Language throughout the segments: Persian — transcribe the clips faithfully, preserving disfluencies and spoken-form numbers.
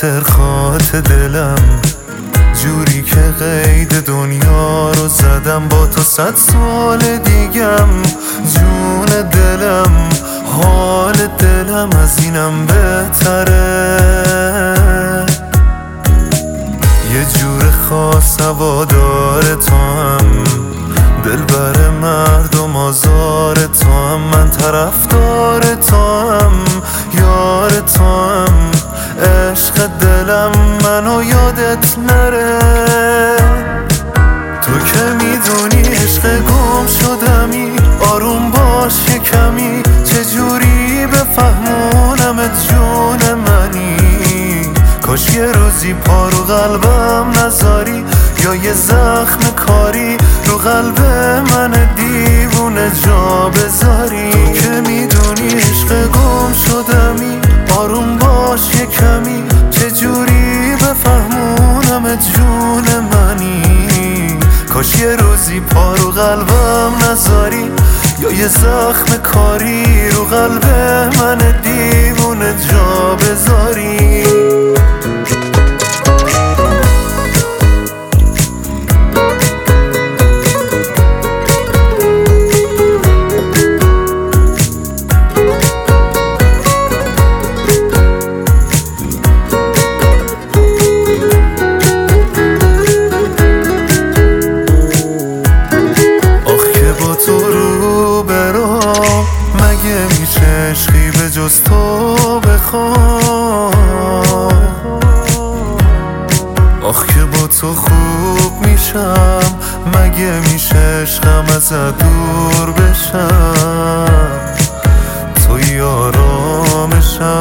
خاطر خاطر دلم، جوری که قید دنیا رو زدم با تو صد سال دیگم. جون دلم، حال دلم از اینم بهتره. یه جور خاص هوادار تو هم، دلبر مردم آزار تو هم، من طرفدار تو هم، یار تو هم، عشق دلم منو یادت نره. تو که میدونی عشق گم شدمی، آروم باش یه کمی، چجوری بفهمونمت جون منی. کاش یه روزی پا رو قلبم نذاری، یا یه زخم کاری رو قلب من دیوونه جا بذاری. تو که میدونی عشق گم شدمی، آروم باش یه کمی، چجوری بفهمونمت جون منی. کاش یه روزی پا رو قلبم نذاری، یا یه زخم کاری رو قلب من دیوونه جا بذاری. مگه میشه عشقی به جز تو بخوام؟ آخ که با تو خوب میشم، مگه میشه عشقم ازت دور بشم؟ توی آرامشم.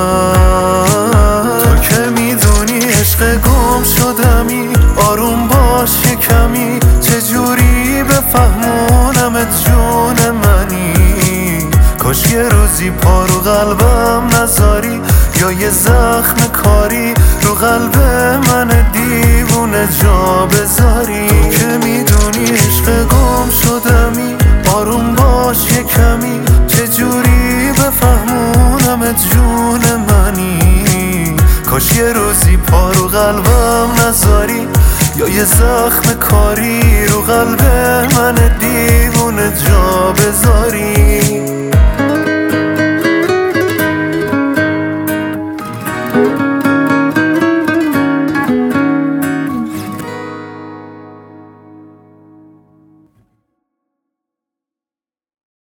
تو که میدونی عشق گم شدمی، آروم باش یه کمی، چجوری بفهمونمت جون منی. کاش یه روزی پا رو قلبم نذاری، یا یه زخم کاری رو قلب من دیوونه جا بذاری. که میدونی عشق گم شدمی، آروم باش یه کمی، چجوری بفهمونمت جون منی. کاش یه روزی پا رو قلبم نذاری، یا یه زخم کاری رو قلب من دیوونه جا بذاری.